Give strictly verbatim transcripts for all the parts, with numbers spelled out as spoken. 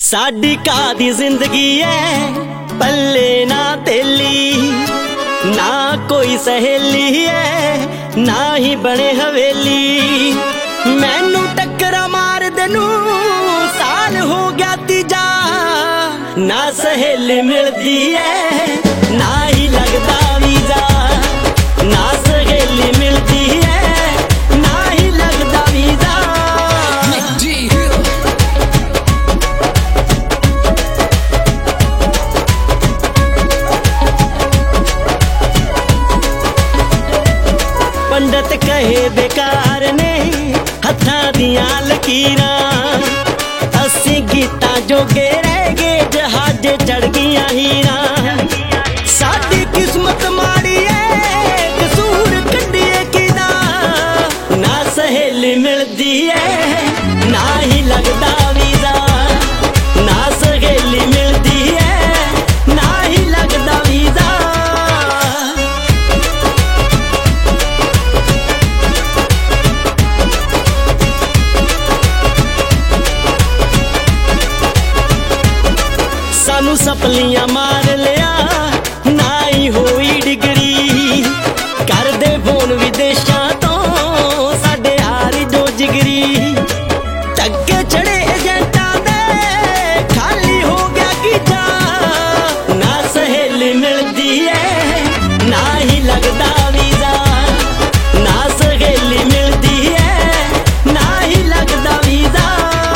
साडी कादी जिंदगी है पल्ले ना तेली, ना कोई सहेली है ना ही बने हवेली। मैनू टक्करा मार देनू साल हो गया तीजा, ना सहेली मिलती है ना ही लगता वीजा, ना सहेली मिलती है ना ही लगता वीजा। पंडित कहे बेकार ने हत्थां दियां लकीरां, अस्सी गीतां जोगे रह गए जहाजे चढ़ गईयां हीरां। साडी किस्मत माड़ी है कसूर कड्डिए किदा, ना सहेली मिलदी है ना ही लगदा वीजा, ना सहेली मिलदी है ना ही लगदा वीजा। सानू सपलियां मार लिया ना ही होई डिग्री, कर दे फोन विदेशां तो साडे यार जो जिगरी। टक्के चढ़े एजेंटां दे खाली हो गया कीजा, ना सहेली मिलदी है ना ही लगदा वीजा, ना सहेली मिलदी है ना ही लगदा वीजा।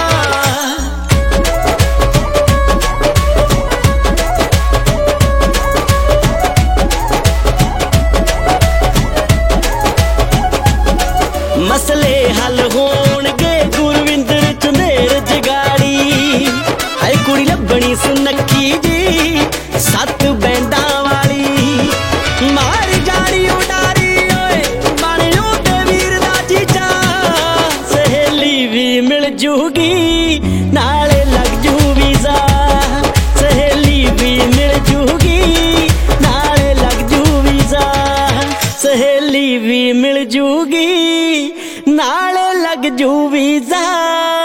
मसले हल होणगे गुरविंदर चंदेर जगाड़ी, हाय कुड़ी लभणी सुनक्खी जी सत्त बैंडा वाली। मार जानी उडारी ओए बनियो ते वीर दा जीजा, सहेली भी मिल जूगी नाले लग जू वीजा, सहेली भी मिल जूगी नाले लग जू वीजा, सहेली भी मिल जूगी नाले लग जू वीजा।